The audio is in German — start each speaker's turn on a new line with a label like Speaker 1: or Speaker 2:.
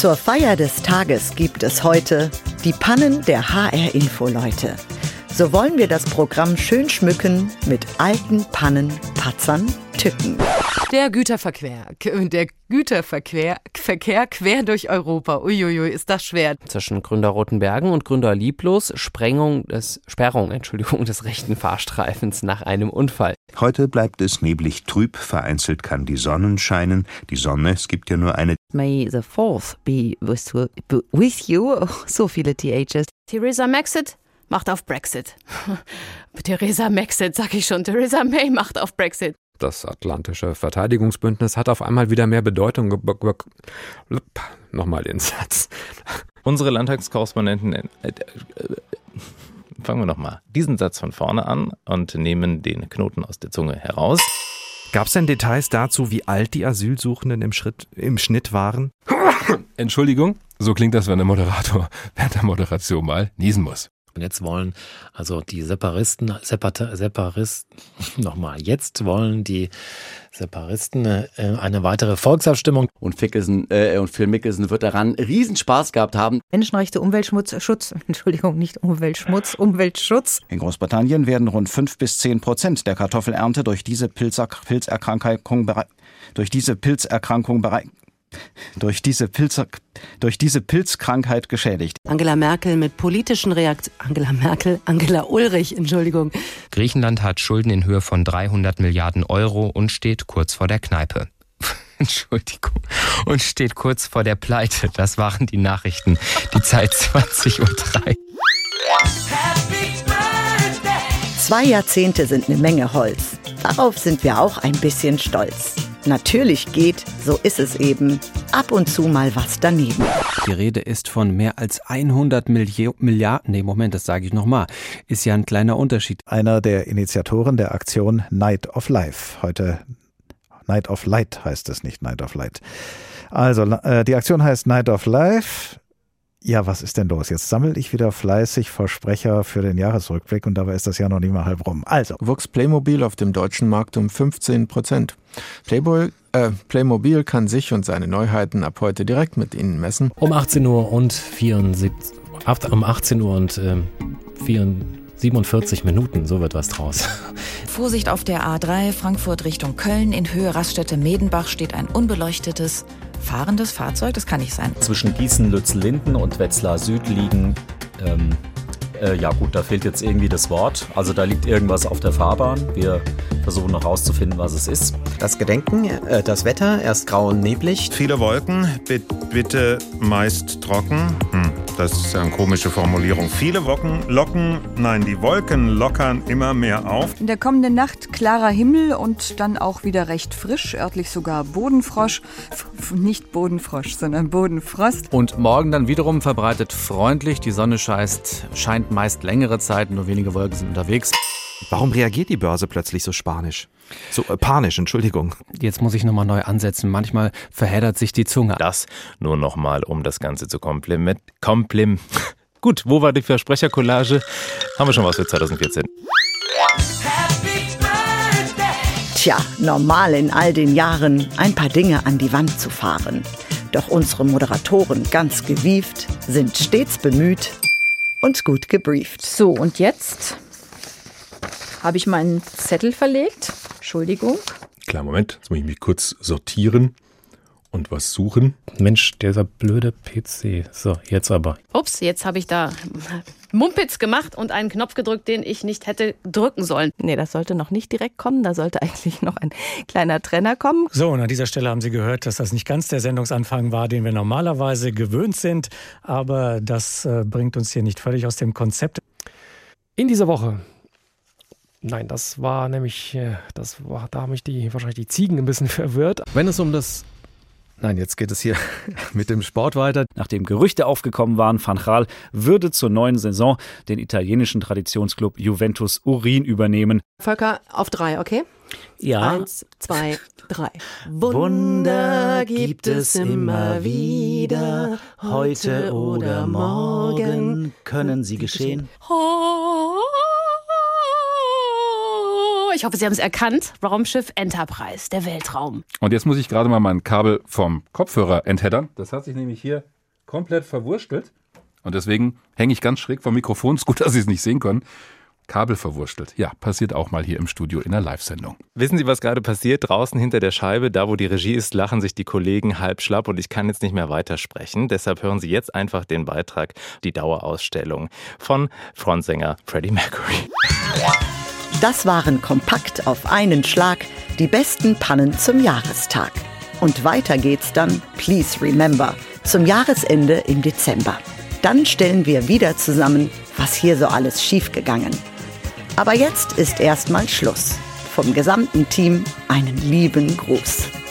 Speaker 1: Zur Feier des Tages gibt es heute die Pannen der HR-Info-Leute. So wollen wir das Programm schön schmücken mit alten Pannen, Patzern, Tücken.
Speaker 2: Der Güterverkehr quer durch Europa. Uiuiui, ist das schwer.
Speaker 3: Zwischen Gründer Rotenbergen und Gründer Lieblos Sperrung des rechten Fahrstreifens nach einem Unfall.
Speaker 4: Heute bleibt es neblig trüb, vereinzelt kann die Sonne scheinen. Die Sonne, es gibt ja nur eine.
Speaker 5: May the 4th be with you. Oh, so viele THs.
Speaker 2: Theresa Maxit macht auf Brexit. Theresa Maxit, sag ich schon. Theresa May macht auf Brexit.
Speaker 6: Das Atlantische Verteidigungsbündnis hat auf einmal wieder mehr Bedeutung. Nochmal den Satz.
Speaker 7: Unsere Landtagskorrespondenten, fangen wir nochmal diesen Satz von vorne an und nehmen den Knoten aus der Zunge heraus.
Speaker 8: Gab es denn Details dazu, wie alt die Asylsuchenden im Schnitt waren?
Speaker 6: Entschuldigung, so klingt das, wenn der Moderator während der Moderation mal niesen muss.
Speaker 9: Und jetzt wollen also die Separisten eine weitere Volksabstimmung.
Speaker 10: Und Phil Mickelson wird daran Riesenspaß gehabt haben.
Speaker 5: Umweltschutz.
Speaker 11: In Großbritannien werden rund 5-10% der Kartoffelernte durch diese Pilzerkrankung geschädigt.
Speaker 5: Angela Ulrich.
Speaker 3: Griechenland hat Schulden in Höhe von 300 Milliarden Euro und steht kurz vor der Kneipe. Entschuldigung. Und steht kurz vor der Pleite. Das waren die Nachrichten. Die Zeit 20:03 Uhr.
Speaker 1: 2 Jahrzehnte sind eine Menge Holz. Darauf sind wir auch ein bisschen stolz. Natürlich geht, so ist es eben, ab und zu mal was daneben.
Speaker 8: Die Rede ist von mehr als 100 Milliarden, das sage ich nochmal, ist ja ein kleiner Unterschied.
Speaker 11: Einer der Initiatoren der Aktion Night of Life. Heute Night of Light heißt es, nicht Night of Light. Also, die Aktion heißt Night of Life. Ja, was ist denn los? Jetzt sammle ich wieder fleißig Versprecher für den Jahresrückblick und dabei ist das Jahr noch nicht mal halb rum. Also.
Speaker 12: Wuchs Playmobil auf dem deutschen Markt um 15%. Playmobil kann sich und seine Neuheiten ab heute direkt mit Ihnen messen.
Speaker 9: Um 18 Uhr und 47 Minuten, so wird was draus.
Speaker 13: Vorsicht auf der A3 Frankfurt Richtung Köln. In Höhe Raststätte Medenbach steht ein unbeleuchtetes fahrendes Fahrzeug. Das kann nicht sein.
Speaker 14: Zwischen Gießen, Lützel-Linden und Wetzlar Süd liegen, da fehlt jetzt irgendwie das Wort. Also da liegt irgendwas auf der Fahrbahn. Wir versuchen noch rauszufinden, was es ist.
Speaker 15: Das Gedenken, das Wetter, erst grau und neblig.
Speaker 16: Viele Wolken, bitte meist trocken. Das ist ja eine komische Formulierung. Viele die Wolken lockern immer mehr auf.
Speaker 17: In der kommenden Nacht klarer Himmel und dann auch wieder recht frisch, örtlich sogar Bodenfrosch. Nicht Bodenfrosch, sondern Bodenfrost.
Speaker 18: Und morgen dann wiederum verbreitet freundlich. Die Sonne scheint meist längere Zeit, nur wenige Wolken sind unterwegs.
Speaker 8: Warum reagiert die Börse plötzlich so panisch? Entschuldigung.
Speaker 3: Jetzt muss ich nochmal neu ansetzen. Manchmal verheddert sich die Zunge.
Speaker 7: Das nur nochmal, um das Ganze zu Gut, wo war die Versprechercollage? Haben wir schon was für 2014.
Speaker 1: Tja, normal in all den Jahren ein paar Dinge an die Wand zu fahren. Doch unsere Moderatoren, ganz gewieft, sind stets bemüht und gut gebrieft.
Speaker 17: So, und jetzt habe ich meinen Zettel verlegt. Entschuldigung.
Speaker 6: Klar, Moment, jetzt muss ich mich kurz sortieren und was suchen.
Speaker 9: Mensch, dieser blöde PC. So, jetzt aber.
Speaker 2: Ups, jetzt habe ich da Mumpitz gemacht und einen Knopf gedrückt, den ich nicht hätte drücken sollen.
Speaker 5: Nee, das sollte noch nicht direkt kommen. Da sollte eigentlich noch ein kleiner Trenner kommen.
Speaker 19: So, und an dieser Stelle haben Sie gehört, dass das nicht ganz der Sendungsanfang war, den wir normalerweise gewöhnt sind. Aber das bringt uns hier nicht völlig aus dem Konzept.
Speaker 20: In dieser Woche. Nein, da haben mich wahrscheinlich die Ziegen ein bisschen verwirrt.
Speaker 21: Wenn es um das... Nein, jetzt geht es hier mit dem Sport weiter. Nachdem Gerüchte aufgekommen waren, Van Gaal würde zur neuen Saison den italienischen Traditionsclub Juventus Urin übernehmen.
Speaker 2: Volker, auf 3, okay?
Speaker 21: Ja.
Speaker 2: 1, 2, 3.
Speaker 22: Wunder gibt es immer wieder, heute oder morgen können sie geschehen.
Speaker 2: Ich hoffe, Sie haben es erkannt. Raumschiff Enterprise, der Weltraum.
Speaker 6: Und jetzt muss ich gerade mal mein Kabel vom Kopfhörer entheddern. Das hat sich nämlich hier komplett verwurstelt. Und deswegen hänge ich ganz schräg vom Mikrofon. Ist gut, dass Sie es nicht sehen können. Kabel verwurstelt. Ja, passiert auch mal hier im Studio in der Live-Sendung.
Speaker 7: Wissen Sie, was gerade passiert? Draußen hinter der Scheibe, da wo die Regie ist, lachen sich die Kollegen halb schlapp und ich kann jetzt nicht mehr weitersprechen. Deshalb hören Sie jetzt einfach den Beitrag, die Dauerausstellung von Frontsänger Freddie Mercury.
Speaker 1: Das waren kompakt auf einen Schlag die besten Pannen zum Jahrestag. Und weiter geht's dann, please remember, zum Jahresende im Dezember. Dann stellen wir wieder zusammen, was hier so alles schiefgegangen. Aber jetzt ist erstmal Schluss. Vom gesamten Team einen lieben Gruß.